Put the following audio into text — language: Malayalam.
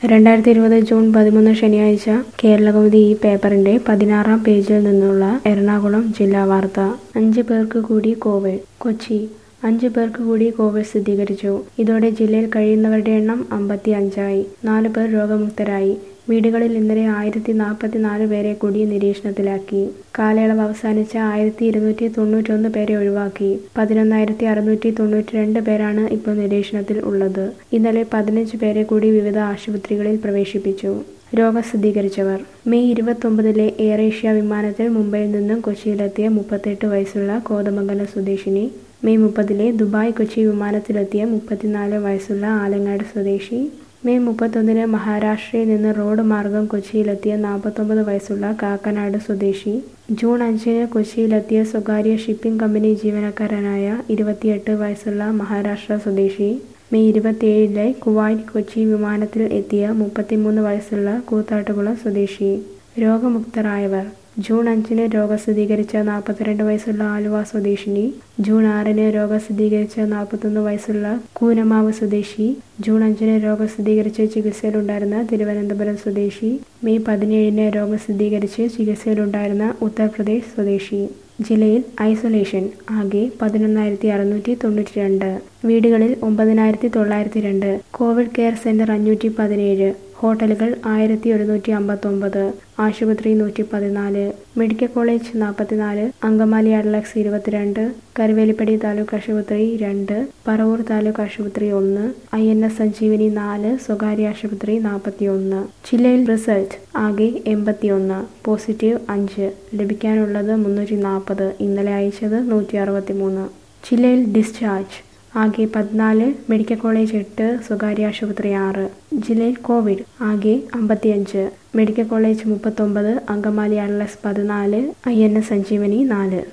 2020 ജൂൺ 13 ശനിയാഴ്ച കേരളകൗമുദി ഈ പേപ്പറിന്റെ 16-ാം പേജിൽ നിന്നുള്ള എറണാകുളം ജില്ലാ വാർത്ത. 5 പേർക്ക് കൂടി കോവിഡ്. കൊച്ചി 5 പേർക്ക് കൂടി കോവിഡ് സ്ഥിരീകരിച്ചു. ഇതോടെ ജില്ലയിൽ കഴിയുന്നവരുടെ എണ്ണം 55ആയി. 4 പേർ രോഗമുക്തരായി. വീടുകളിൽ ഇന്നലെ 1044 പേരെ കൂടി നിരീക്ഷണത്തിലാക്കി. കാലയളവ് അവസാനിച്ച 1291 പേരെ ഒഴിവാക്കി. 11692 പേരാണ് ഇപ്പോൾ നിരീക്ഷണത്തിൽ ഉള്ളത്. ഇന്നലെ 15 പേരെ കൂടി വിവിധ ആശുപത്രികളിൽ പ്രവേശിപ്പിച്ചു. രോഗം സ്ഥിരീകരിച്ചവർ: മെയ് 29 എയർ ഏഷ്യ വിമാനത്തിൽ മുംബൈയിൽ നിന്നും കൊച്ചിയിലെത്തിയ 38 വയസ്സുള്ള കോതമംഗലം സ്വദേശിനി. മെയ് 30 ദുബായ് കൊച്ചി വിമാനത്തിലെത്തിയ 34 വയസ്സുള്ള ആലങ്ങാട് സ്വദേശി. മെയ് 31 മഹാരാഷ്ട്രയിൽ നിന്ന് റോഡ് മാർഗം കൊച്ചിയിലെത്തിയ 49 വയസ്സുള്ള കാക്കനാട് സ്വദേശി. ജൂൺ 5 കൊച്ചിയിലെത്തിയ സ്വകാര്യ ഷിപ്പിംഗ് കമ്പനി ജീവനക്കാരനായ 28 വയസ്സുള്ള മഹാരാഷ്ട്ര സ്വദേശി. മെയ് 27 കുവൈറ്റ് കൊച്ചി വിമാനത്തിൽ എത്തിയ 33 വയസ്സുള്ള കൂത്താട്ടുകുളം സ്വദേശി. രോഗമുക്തരായവർ: ജൂൺ 5 രോഗം സ്ഥിരീകരിച്ച 42 വയസ്സുള്ള ആലുവ സ്വദേശിനി. ജൂൺ 6 രോഗം സ്ഥിരീകരിച്ച 41 വയസ്സുള്ള കൂനമാവ് സ്വദേശി. ജൂൺ 5 രോഗം സ്ഥിരീകരിച്ച് ചികിത്സയിലുണ്ടായിരുന്ന തിരുവനന്തപുരം സ്വദേശി. മെയ് 17 രോഗം സ്ഥിരീകരിച്ച് ചികിത്സയിലുണ്ടായിരുന്ന ഉത്തർപ്രദേശ് സ്വദേശി. ജില്ലയിൽ ഐസൊലേഷൻ ആകെ 11,692. വീടുകളിൽ 9,902. Covid care centre 517. ഹോട്ടലുകൾ 1159. ആശുപത്രി 114. Medical college 44. അങ്കമാലി അഡ്ലക്സ് 22. കരുവേലിപ്പടി താലൂക്ക് ആശുപത്രി 2. പറവൂർ താലൂക്ക് ആശുപത്രി 1. INS സഞ്ജീവനി 4. സ്വകാര്യ ആശുപത്രി 41. ജില്ലയിൽ റിസൾട്ട് ആകെ 81. പോസിറ്റീവ് 5. ലഭിക്കാനുള്ളത് 340. ഇന്നലെ അയച്ചത് 163. ജില്ലയിൽ ഡിസ്ചാർജ് ആകെ 14. Medical college 8. സ്വകാര്യ ആശുപത്രി 6. ജില്ലയിൽ കോവിഡ് ആകെ 55. Medical college 39. Angamaly Adlux 14. INS Sanjeevani 4.